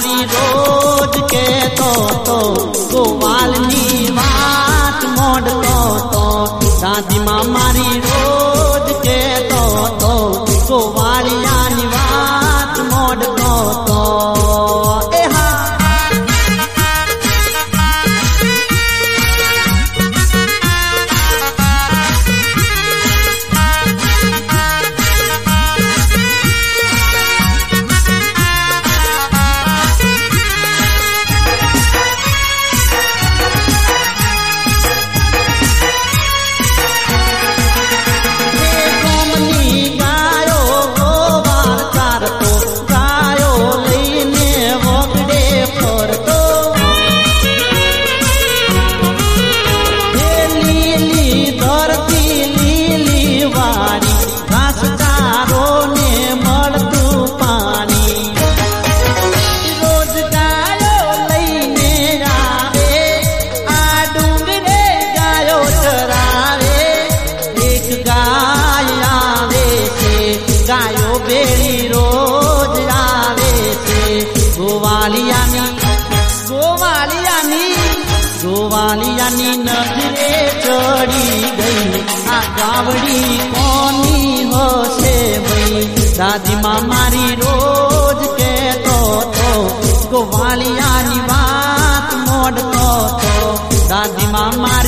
મારી રોજ કહેતો તો ગોવાળની વાત મોડતો તો દાદીમાં મારી રોજ કહેતો તો ગોવાળિયાની વાત મોડતો તો ગોવાળિયાની નજરે ચડી ગઈ આ ગાવડી કોની હશે ભાઈ દાદીમાં મારી રોજ કહેતો તો ગોવાળિયાની વાત મોડતો તો દાદીમાં મારી